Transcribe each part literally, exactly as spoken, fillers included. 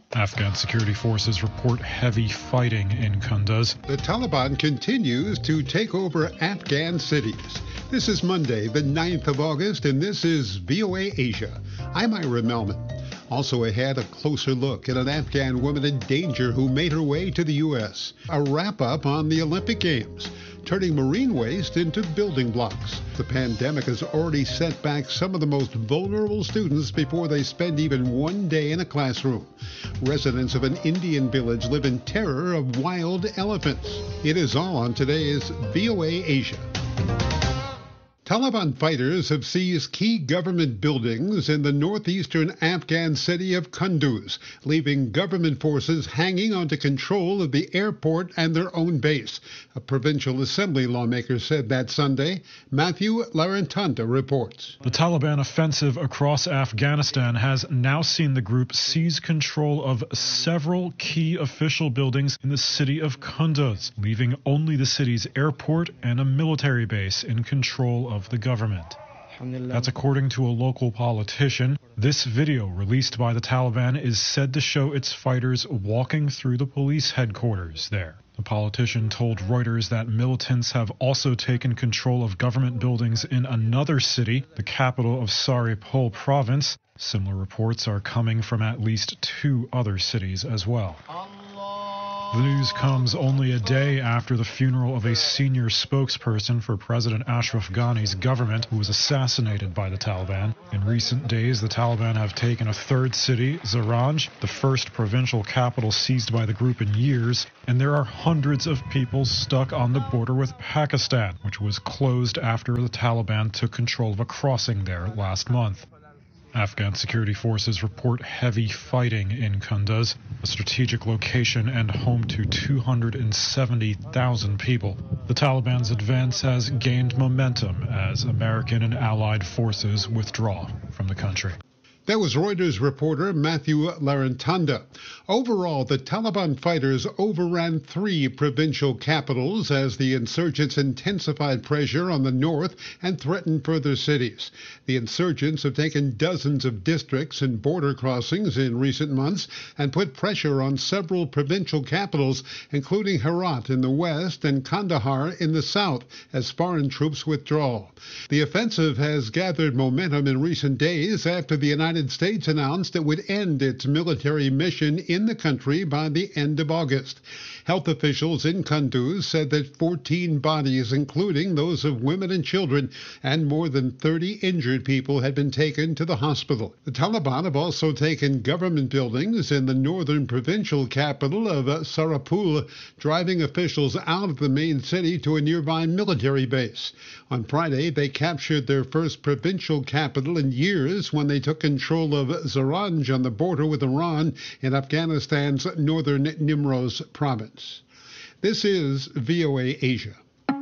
Afghan security forces report heavy fighting in Kunduz. The Taliban continues to take over Afghan cities. This is Monday, the ninth of August, and this is V O A Asia. I'm Ira Melman. Also ahead, a closer look at an Afghan woman in danger who made her way to the U S. A wrap-up on the Olympic Games, turning marine waste into building blocks. The pandemic has already set back some of the most vulnerable students before they spend even one day in a classroom. Residents of an Indian village live in terror of wild elephants. It is all on today's V O A Asia. Taliban fighters have seized key government buildings in the northeastern Afghan city of Kunduz, leaving government forces hanging onto control of the airport and their own base. A provincial assembly lawmaker said that Sunday. Matthew Larantanda reports. The Taliban offensive across Afghanistan has now seen the group seize control of several key official buildings in the city of Kunduz, leaving only the city's airport and a military base in control of the government. That's according to a local politician. This video released by the Taliban is said to show its fighters walking through the police headquarters there. The politician told Reuters that militants have also taken control of government buildings in another city, the capital of Saripol province. Similar reports are coming from at least two other cities as well. The news comes only a day after the funeral of a senior spokesperson for President Ashraf Ghani's government, who was assassinated by the Taliban. In recent days, the Taliban have taken a third city, Zaranj, the first provincial capital seized by the group in years, and there are hundreds of people stuck on the border with Pakistan, which was closed after the Taliban took control of a crossing there last month. Afghan security forces report heavy fighting in Kunduz, a strategic location and home to two hundred seventy thousand people. The Taliban's advance has gained momentum as American and allied forces withdraw from the country. That was Reuters reporter Matthew Larantanda. Overall, the Taliban fighters overran three provincial capitals as the insurgents intensified pressure on the north and threatened further cities. The insurgents have taken dozens of districts and border crossings in recent months and put pressure on several provincial capitals, including Herat in the west and Kandahar in the south, as foreign troops withdraw. The offensive has gathered momentum in recent days after the United States announced it would end its military mission in the country by the end of August. Health officials in Kunduz said that fourteen bodies, including those of women and children, and more than thirty injured people had been taken to the hospital. The Taliban have also taken government buildings in the northern provincial capital of Saripol, driving officials out of the main city to a nearby military base. On Friday, they captured their first provincial capital in years when they took control of Zaranj on the border with Iran in Afghanistan's northern Nimroz province. This is V O A Asia.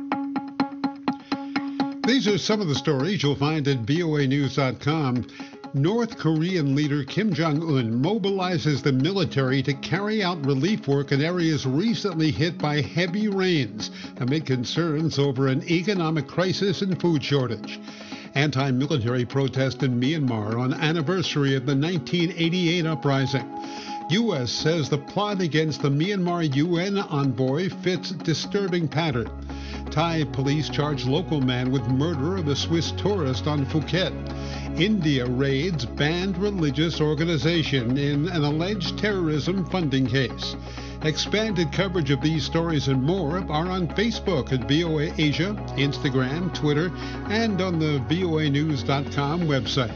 These are some of the stories you'll find at V O A news dot com. North Korean leader Kim Jong-un mobilizes the military to carry out relief work in areas recently hit by heavy rains amid concerns over an economic crisis and food shortage. Anti-military protest in Myanmar on anniversary of the nineteen eighty-eight uprising. U S says the plot against the Myanmar U N envoy fits disturbing pattern. Thai police charge local man with murder of a Swiss tourist on Phuket. India raids banned religious organization in an alleged terrorism funding case. Expanded coverage of these stories and more are on Facebook at V O A Asia, Instagram, Twitter, and on the V O A news dot com website.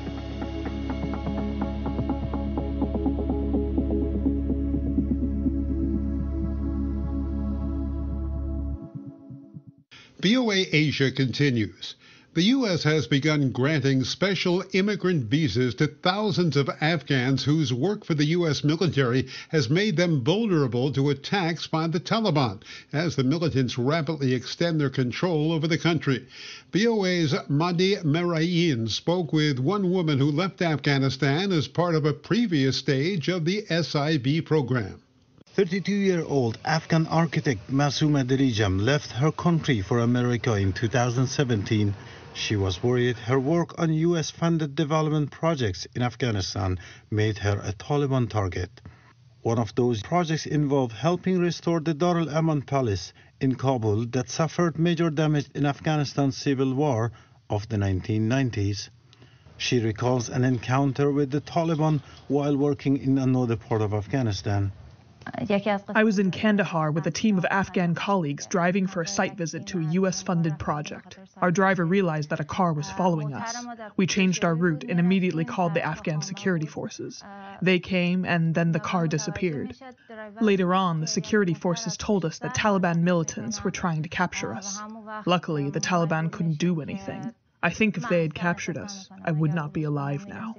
V O A Asia continues. The U S has begun granting special immigrant visas to thousands of Afghans whose work for the U S military has made them vulnerable to attacks by the Taliban as the militants rapidly extend their control over the country. V O A's Mahdi Merayin spoke with one woman who left Afghanistan as part of a previous stage of the S I V program. thirty-two-year-old Afghan architect Masooma Dirijam left her country for America in two thousand seventeen. She was worried her work on U S-funded development projects in Afghanistan made her a Taliban target. One of those projects involved helping restore the Dar al-Aman Palace in Kabul that suffered major damage in Afghanistan's civil war of the nineteen nineties. She recalls an encounter with the Taliban while working in another part of Afghanistan. I was in Kandahar with a team of Afghan colleagues driving for a site visit to a U S-funded project. Our driver realized that a car was following us. We changed our route and immediately called the Afghan security forces. They came and then the car disappeared. Later on, the security forces told us that Taliban militants were trying to capture us. Luckily, the Taliban couldn't do anything. I think if they had captured us, I would not be alive now.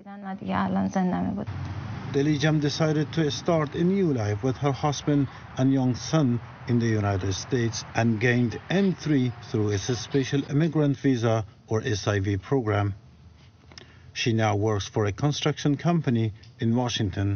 Dilijam decided to start a new life with her husband and young son in the United States and gained entry through a special immigrant visa or S I V program. She now works for a construction company in Washington.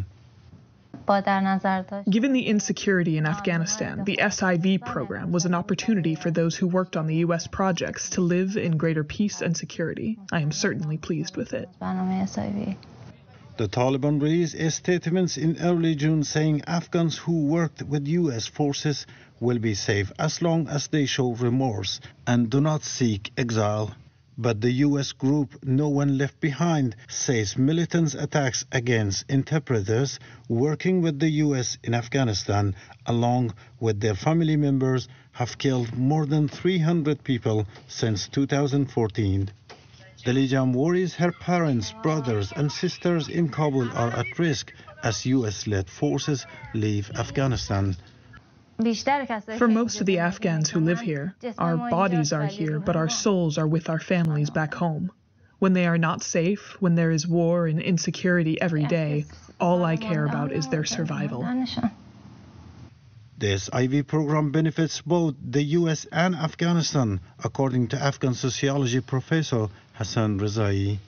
Given the insecurity in Afghanistan, the S I V program was an opportunity for those who worked on the U S projects to live in greater peace and security. I am certainly pleased with it. The Taliban released statements in early June saying Afghans who worked with U S forces will be safe as long as they show remorse and do not seek exile. But the U S group No One Left Behind says militant attacks against interpreters working with the U S in Afghanistan, along with their family members, have killed more than three hundred people since two thousand fourteen. Dilijam worries her parents, brothers and sisters in Kabul are at risk as U S-led forces leave Afghanistan. For most of the Afghans who live here, our bodies are here, but our souls are with our families back home. When they are not safe, when there is war and insecurity every day, all I care about is their survival. The S I V program benefits both the U S and Afghanistan, according to Afghan sociology professor Hassan Rezai.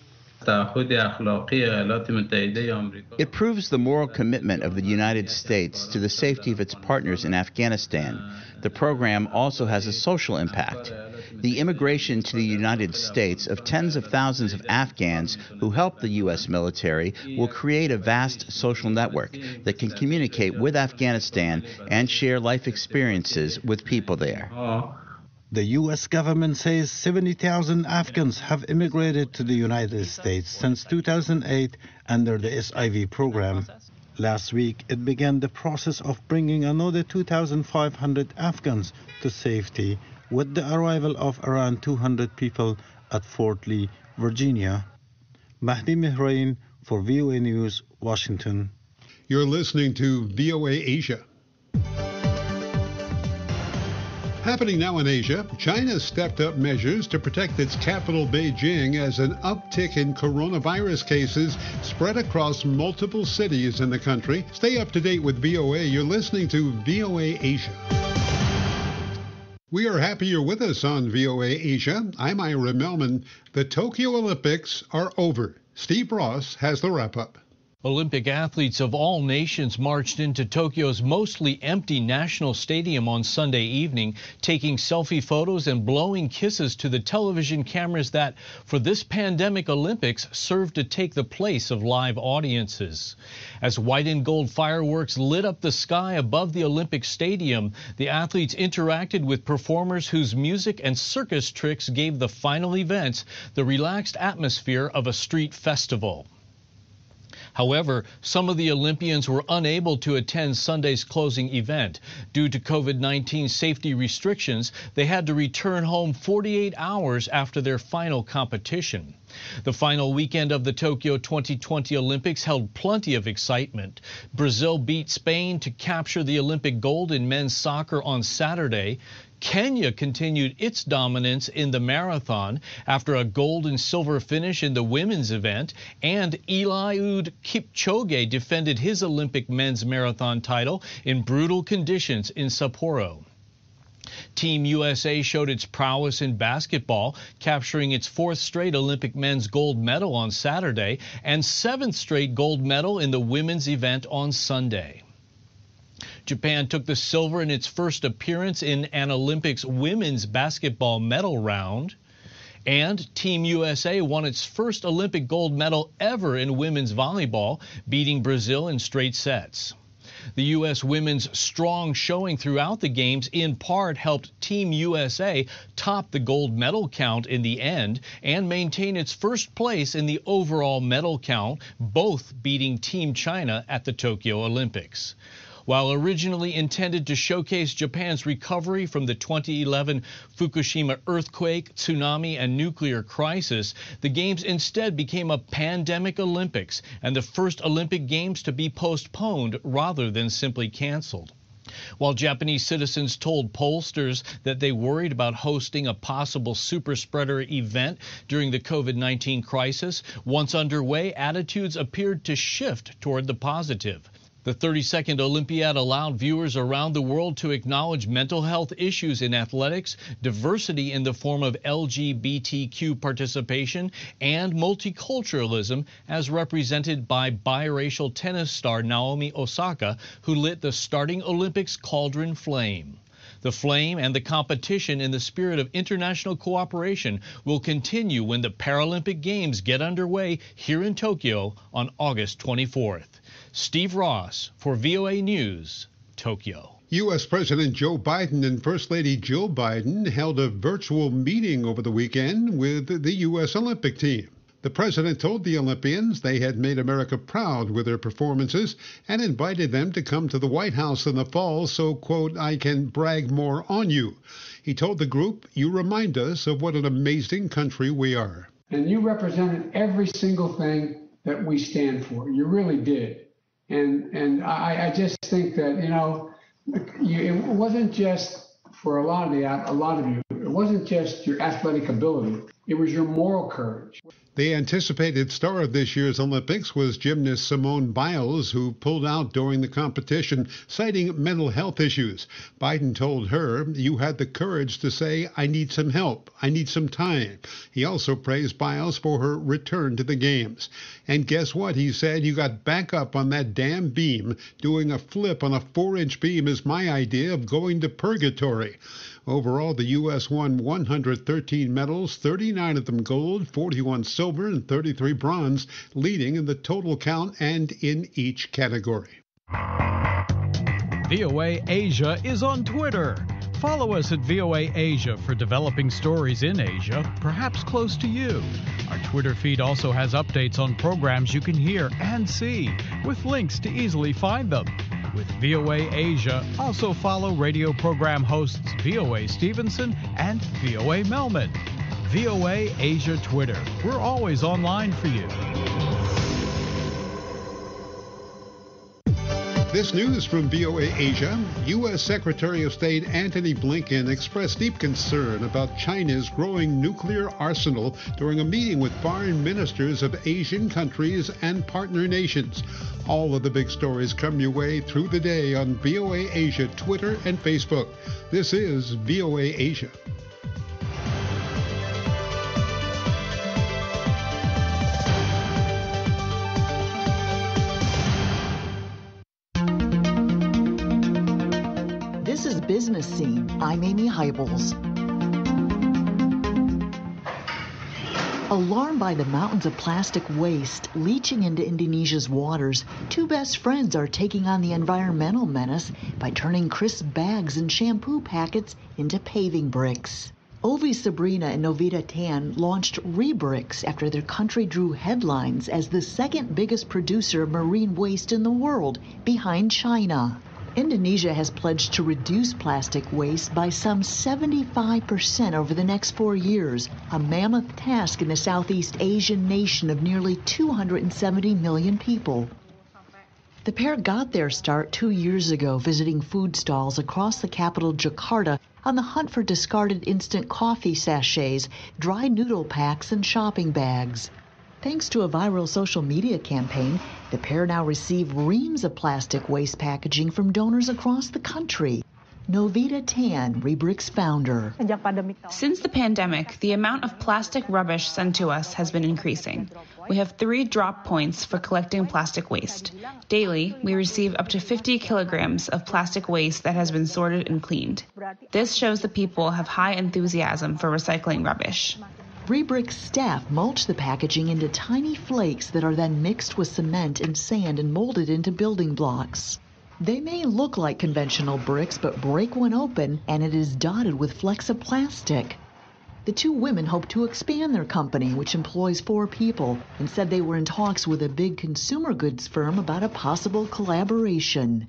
It proves the moral commitment of the United States to the safety of its partners in Afghanistan. The program also has a social impact. The immigration to the United States of tens of thousands of Afghans who help the U S military will create a vast social network that can communicate with Afghanistan and share life experiences with people there. The U S government says seventy thousand Afghans have immigrated to the United States since two thousand eight under the S I V program. Last week, it began the process of bringing another two thousand five hundred Afghans to safety with the arrival of around two hundred people at Fort Lee, Virginia. Mahdi Mihrain for V O A News, Washington. You're listening to V O A Asia. Happening now in Asia, China stepped up measures to protect its capital, Beijing, as an uptick in coronavirus cases spread across multiple cities in the country. Stay up to date with V O A. You're listening to V O A Asia. We are happy you're with us on V O A Asia. I'm Ira Melman. The Tokyo Olympics are over. Steve Ross has the wrap-up. Olympic athletes of all nations marched into Tokyo's mostly empty national stadium on Sunday evening, taking selfie photos and blowing kisses to the television cameras that, for this pandemic Olympics, served to take the place of live audiences. As white and gold fireworks lit up the sky above the Olympic Stadium, the athletes interacted with performers whose music and circus tricks gave the final events the relaxed atmosphere of a street festival. However, some of the Olympians were unable to attend Sunday's closing event. Due to COVID nineteen safety restrictions, they had to return home forty-eight hours after their final competition. The final weekend of the Tokyo twenty twenty Olympics held plenty of excitement. Brazil beat Spain to capture the Olympic gold in men's soccer on Saturday. Kenya continued its dominance in the marathon after a gold and silver finish in the women's event, and Eliud Kipchoge defended his Olympic men's marathon title in brutal conditions in Sapporo. Team U S A showed its prowess in basketball, capturing its fourth straight Olympic men's gold medal on Saturday and seventh straight gold medal in the women's event on Sunday. Japan took the silver in its first appearance in an Olympics women's basketball medal round. And Team U S A won its first Olympic gold medal ever in women's volleyball, beating Brazil in straight sets. The U S women's strong showing throughout the games in part helped Team U S A top the gold medal count in the end and maintain its first place in the overall medal count, both beating Team China at the Tokyo Olympics. While originally intended to showcase Japan's recovery from the twenty eleven Fukushima earthquake, tsunami, and nuclear crisis, the Games instead became a pandemic Olympics and the first Olympic Games to be postponed rather than simply canceled. While Japanese citizens told pollsters that they worried about hosting a possible super spreader event during the COVID nineteen crisis, once underway, attitudes appeared to shift toward the positive. The thirty-second Olympiad allowed viewers around the world to acknowledge mental health issues in athletics, diversity in the form of L G B T Q participation, and multiculturalism as represented by biracial tennis star Naomi Osaka, who lit the starting Olympics cauldron flame. The flame and the competition in the spirit of international cooperation will continue when the Paralympic Games get underway here in Tokyo on August twenty-fourth. Steve Ross for V O A News, Tokyo. U S. President Joe Biden and First Lady Jill Biden held a virtual meeting over the weekend with the U S. Olympic team. The president told the Olympians they had made America proud with their performances and invited them to come to the White House in the fall so, quote, I can brag more on you. He told the group, you remind us of what an amazing country we are. And you represented every single thing that we stand for. You really did. And and I, I just think that, you know, you, it wasn't just for a lot of the a lot of you, it wasn't just your athletic ability. It was your moral courage. The anticipated star of this year's Olympics was gymnast Simone Biles, who pulled out during the competition, citing mental health issues. Biden told her, you had the courage to say, I need some help. I need some time. He also praised Biles for her return to the Games. And guess what? He said, you got back up on that damn beam. Doing a flip on a four-inch beam is my idea of going to purgatory. Overall, the U S won one hundred thirteen medals, thirty-nine of them gold, forty-one silver, and thirty-three bronze, leading in the total count and in each category. V O A Asia is on Twitter. Follow us at V O A Asia for developing stories in Asia, perhaps close to you. Our Twitter feed also has updates on programs you can hear and see, with links to easily find them. With V O A Asia, also follow radio program hosts V O A Stevenson and V O A Melman. V O A Asia Twitter. We're always online for you. This news from V O A Asia. U S. Secretary of State Antony Blinken expressed deep concern about China's growing nuclear arsenal during a meeting with foreign ministers of Asian countries and partner nations. All of the big stories come your way through the day on V O A Asia Twitter and Facebook. This is V O A Asia. This is Business Scene. I'm Amy Hybels. Alarmed by the mountains of plastic waste leaching into Indonesia's waters, two best friends are taking on the environmental menace by turning crisp bags and shampoo packets into paving bricks. Ovi Sabrina and Novita Tan launched Rebricks after their country drew headlines as the second biggest producer of marine waste in the world, behind China. Indonesia has pledged to reduce plastic waste by some seventy-five percent over the next four years, a mammoth task in a Southeast Asian nation of nearly two hundred seventy million people. The pair got their start two years ago visiting food stalls across the capital, Jakarta, on the hunt for discarded instant coffee sachets, dry noodle packs, and shopping bags. Thanks to a viral social media campaign, the pair now receive reams of plastic waste packaging from donors across the country. Novita Tan, Rebricks founder. Since the pandemic, the amount of plastic rubbish sent to us has been increasing. We have three drop points for collecting plastic waste. Daily, we receive up to fifty kilograms of plastic waste that has been sorted and cleaned. This shows the people have high enthusiasm for recycling rubbish. Rebricks staff mulch the packaging into tiny flakes that are then mixed with cement and sand and molded into building blocks. They may look like conventional bricks, but break one open and it is dotted with flecks of plastic. The two women hope to expand their company, which employs four people, and said they were in talks with a big consumer goods firm about a possible collaboration.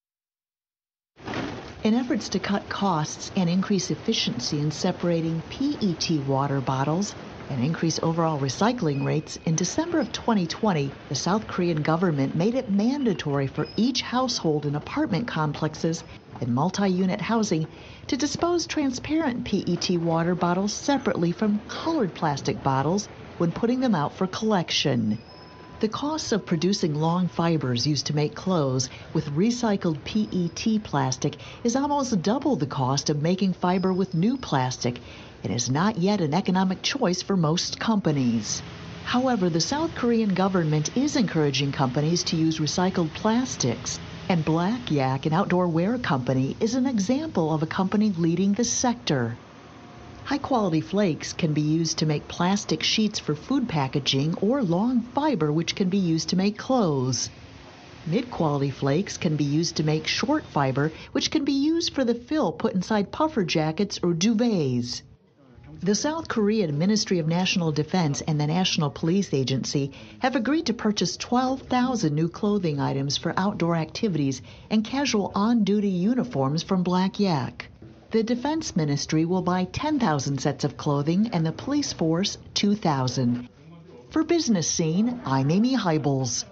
In efforts to cut costs and increase efficiency in separating P E T water bottles and increase overall recycling rates, in December of twenty twenty, the South Korean government made it mandatory for each household in apartment complexes and multi-unit housing to dispose transparent P E T water bottles separately from colored plastic bottles when putting them out for collection. The costs of producing long fibers used to make clothes with recycled P E T plastic is almost double the cost of making fiber with new plastic. It is not yet an economic choice for most companies. However, the South Korean government is encouraging companies to use recycled plastics. And Black Yak, an outdoor wear company, is an example of a company leading the sector. High-quality flakes can be used to make plastic sheets for food packaging or long fiber, which can be used to make clothes. Mid-quality flakes can be used to make short fiber, which can be used for the fill put inside puffer jackets or duvets. The South Korean Ministry of National Defense and the National Police Agency have agreed to purchase twelve thousand new clothing items for outdoor activities and casual on-duty uniforms from Black Yak. The Defense Ministry will buy ten thousand sets of clothing and the police force two thousand. For Business Scene, I'm Amy Hybels.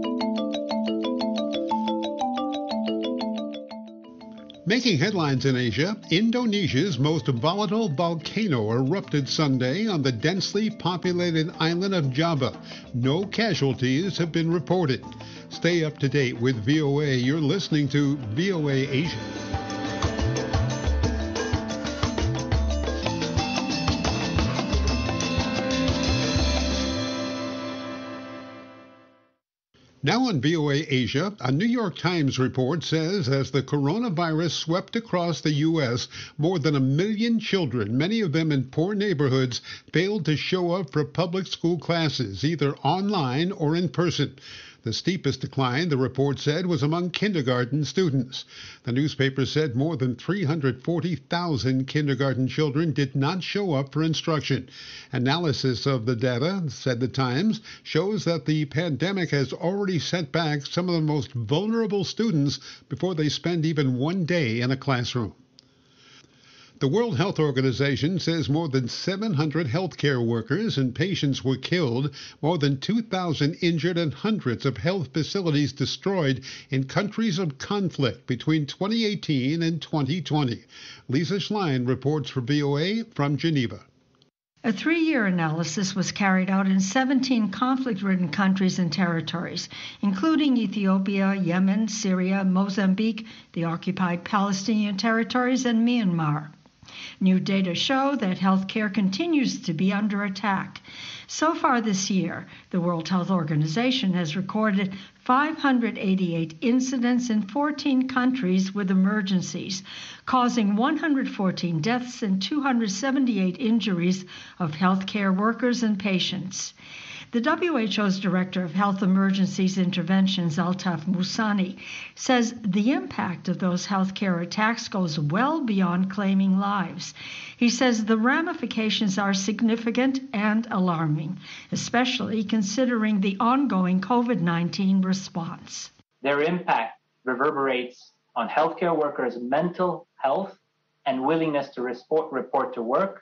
Making headlines in Asia, Indonesia's most volatile volcano erupted Sunday on the densely populated island of Java. No casualties have been reported. Stay up to date with V O A. You're listening to V O A Asia. Now on V O A Asia, a New York Times report says as the coronavirus swept across the U S, more than a million children, many of them in poor neighborhoods, failed to show up for public school classes, either online or in person. The steepest decline, the report said, was among kindergarten students. The newspaper said more than three hundred forty thousand kindergarten children did not show up for instruction. Analysis of the data, said the Times, shows that the pandemic has already set back some of the most vulnerable students before they spend even one day in a classroom. The World Health Organization says more than seven hundred healthcare workers and patients were killed, more than two thousand injured, and hundreds of health facilities destroyed in countries of conflict between twenty eighteen and twenty twenty. Lisa Schlein reports for V O A from Geneva. A three-year analysis was carried out in seventeen conflict-ridden countries and territories, including Ethiopia, Yemen, Syria, Mozambique, the occupied Palestinian territories, and Myanmar. New data show that healthcare continues to be under attack. So far this year, the World Health Organization has recorded five hundred eighty-eight incidents in fourteen countries with emergencies, causing one hundred fourteen deaths and two hundred seventy-eight injuries of healthcare workers and patients. The W H O's Director of Health Emergencies Interventions, Altaf Musani, says the impact of those healthcare attacks goes well beyond claiming lives. He says the ramifications are significant and alarming, especially considering the ongoing COVID nineteen response. Their impact reverberates on healthcare workers' mental health and willingness to report, report to work,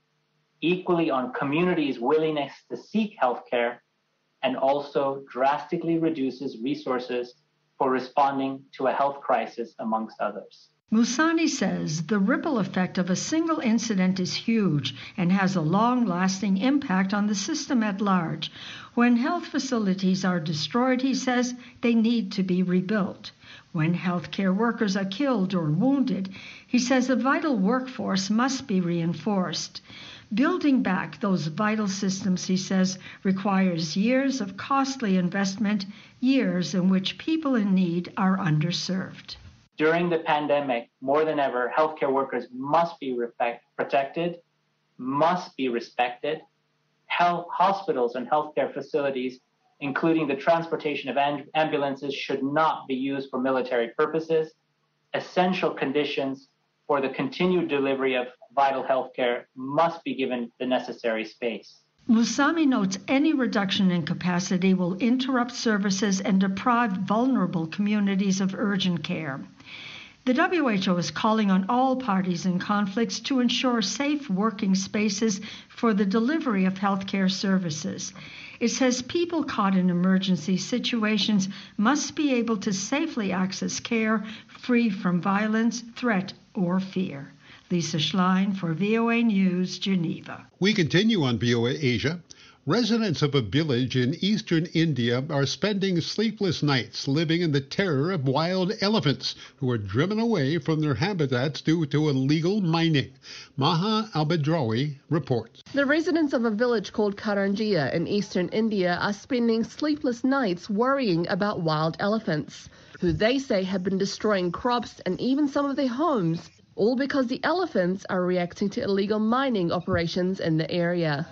equally on communities' willingness to seek health care, and also drastically reduces resources for responding to a health crisis, amongst others. Musani says the ripple effect of a single incident is huge and has a long-lasting impact on the system at large. When health facilities are destroyed, he says, they need to be rebuilt. When healthcare workers are killed or wounded, he says a vital workforce must be reinforced. Building back those vital systems, he says, requires years of costly investment, years in which people in need are underserved. During the pandemic, more than ever, healthcare workers must be respect, protected, must be respected. Health, hospitals and healthcare facilities including the transportation of amb- ambulances, should not be used for military purposes. Essential conditions for the continued delivery of vital health care must be given the necessary space. Musami notes any reduction in capacity will interrupt services and deprive vulnerable communities of urgent care. The W H O is calling on all parties in conflicts to ensure safe working spaces for the delivery of healthcare services. It says people caught in emergency situations must be able to safely access care free from violence, threat, or fear. Lisa Schlein for V O A News, Geneva. We continue on V O A Asia. Residents of a village in eastern India are spending sleepless nights living in the terror of wild elephants who are driven away from their habitats due to illegal mining. Maha Albadrawi reports. The residents of a village called Karanjia in eastern India are spending sleepless nights worrying about wild elephants, who they say have been destroying crops and even some of their homes, all because the elephants are reacting to illegal mining operations in the area.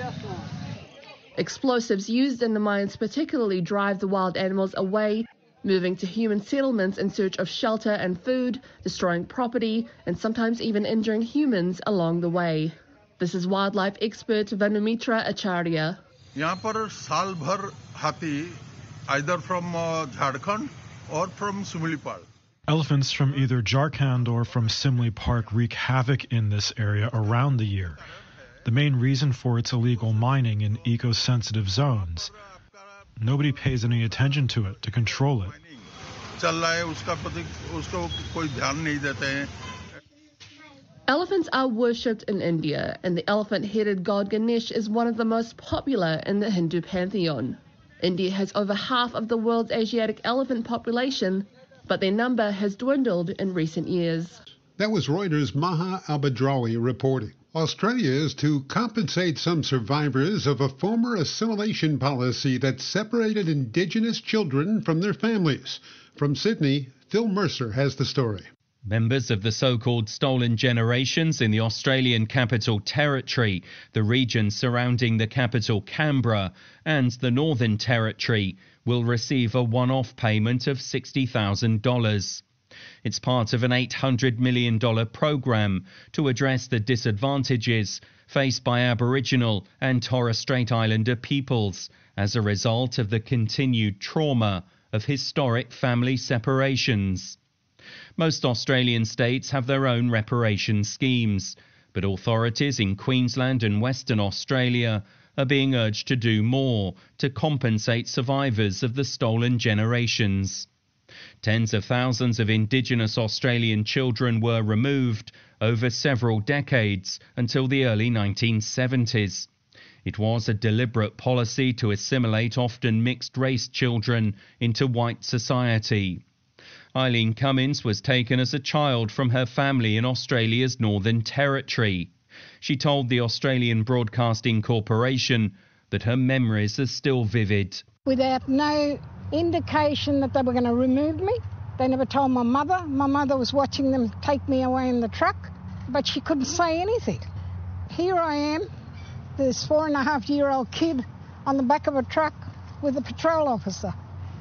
Explosives used in the mines particularly drive the wild animals away, moving to human settlements in search of shelter and food, destroying property, and sometimes even injuring humans along the way. This is wildlife expert Vanumitra Acharya. यहाँ पर साल भर हाथी either from uh, Jharkhand or from Similipal. Elephants from either Jharkhand or from Simli Park wreak havoc in this area around the year. The main reason for its illegal mining in eco-sensitive zones. Nobody pays any attention to it to control it. Elephants are worshipped in India, and the elephant-headed god Ganesh is one of the most popular in the Hindu pantheon. India has over half of the world's Asiatic elephant population, but their number has dwindled in recent years. That was Reuters' Maha Albadrawi reporting. Australia is to compensate some survivors of a former assimilation policy that separated Indigenous children from their families. From Sydney, Phil Mercer has the story. Members of the so-called Stolen Generations in the Australian Capital Territory, the region surrounding the capital Canberra, and the Northern Territory will receive a one-off payment of sixty thousand dollars. It's part of an eight hundred million dollars program to address the disadvantages faced by Aboriginal and Torres Strait Islander peoples as a result of the continued trauma of historic family separations. Most Australian states have their own reparation schemes, but authorities in Queensland and Western Australia are being urged to do more to compensate survivors of the stolen generations. Tens of thousands of Indigenous Australian children were removed over several decades until the early nineteen seventies. It was a deliberate policy to assimilate often mixed-race children into white society. Eileen Cummins was taken as a child from her family in Australia's Northern Territory. She told the Australian Broadcasting Corporation that her memories are still vivid. Without no indication that they were going to remove me. They never told my mother. My mother was watching them take me away in the truck, but she couldn't say anything. Here I am, this four and a half year old kid on the back of a truck with a patrol officer.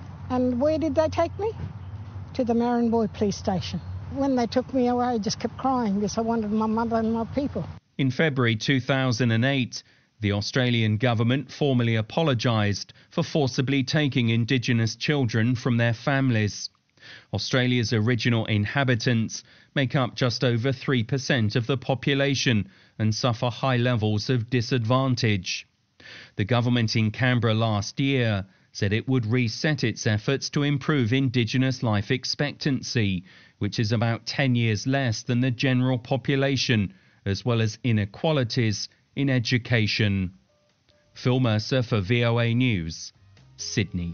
And where did they take me? To the Maranboy police station. When they took me away, I just kept crying because I wanted my mother and my people. In February two thousand eight, the Australian government formally apologised for forcibly taking Indigenous children from their families. Australia's original inhabitants make up just over three percent of the population and suffer high levels of disadvantage. The government in Canberra last year said it would reset its efforts to improve Indigenous life expectancy, which is about ten years less than the general population, as well as inequalities in education. Phil Mercer for V O A News, Sydney.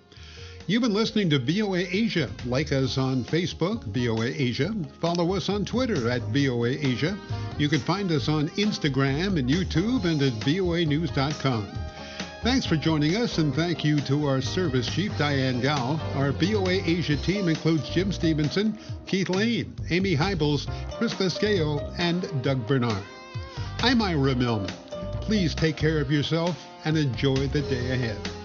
You've been listening to V O A Asia. Like us on Facebook, V O A Asia. Follow us on Twitter at V O A Asia. You can find us on Instagram and YouTube and at V O A news dot com. Thanks for joining us, and thank you to our service chief, Diane Gao. Our V O A Asia team includes Jim Stevenson, Keith Lane, Amy Hybels, Chris Lescao, and Doug Bernard. I'm Ira Millman. Please take care of yourself and enjoy the day ahead.